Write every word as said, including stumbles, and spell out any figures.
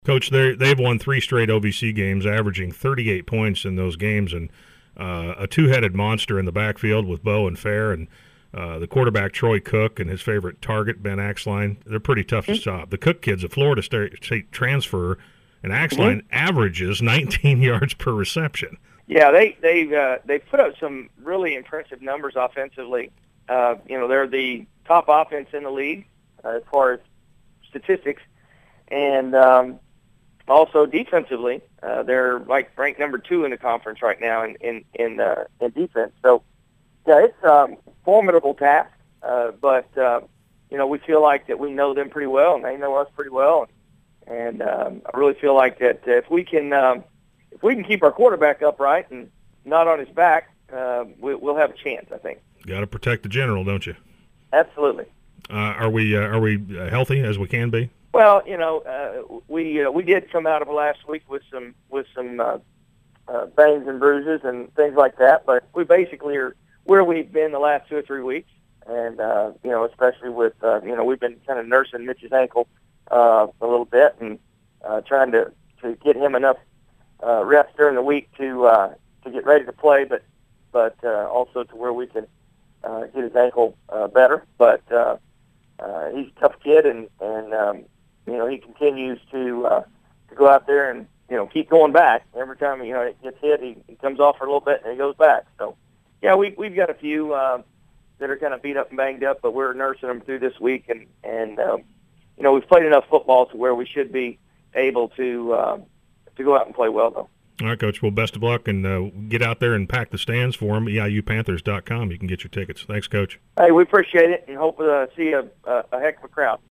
Coach, they they've won three straight O V C games, averaging thirty-eight points in those games, and uh, a two-headed monster in the backfield with Bo and Fair, and uh, the quarterback Troy Cook and his favorite target Ben Axline. They're pretty tough to stop. The Cook kid's a Florida State transfer, and Axline mm-hmm. averages nineteen yards per reception. Yeah, they they uh, they put up some really impressive numbers offensively. Uh, you know, they're the top offense in the league uh, as far as statistics, and um, also defensively, uh, they're like ranked number two in the conference right now in in in, uh, in defense. So, yeah, it's a um, formidable task, uh, but uh, you know, we feel like that we know them pretty well, and they know us pretty well, and, and um, I really feel like that if we can. Um, If we can keep our quarterback upright and not on his back, uh, we, we'll have a chance, I think. Got to protect the general, don't you? Absolutely. Uh, are we uh, are we healthy as we can be? Well, you know, uh, we uh, we did come out of last week with some with some uh, uh, bangs and bruises and things like that, but we basically are where we've been the last two or three weeks, and uh, you know, especially with uh, you know, we've been kind of nursing Mitch's ankle uh, a little bit and uh, trying to to get him enough. Uh, reps during the week to uh, to get ready to play, but but uh, also to where we can uh, get his ankle uh, better. But uh, uh, he's a tough kid, and and um, you know, he continues to uh, to go out there and you know, keep going back. Every time you know it gets hit, he, he comes off for a little bit and he goes back. So yeah, we we've got a few uh, that are kind of beat up and banged up, but we're nursing them through this week, and and um, you know, we've played enough football to where we should be able to. Uh, to go out and play well, though. All right, Coach. Well, best of luck, and uh, get out there and pack the stands for them. E I U Panthers dot com. You can get your tickets. Thanks, Coach. Hey, we appreciate it, and hope to uh, see a, a, a heck of a crowd.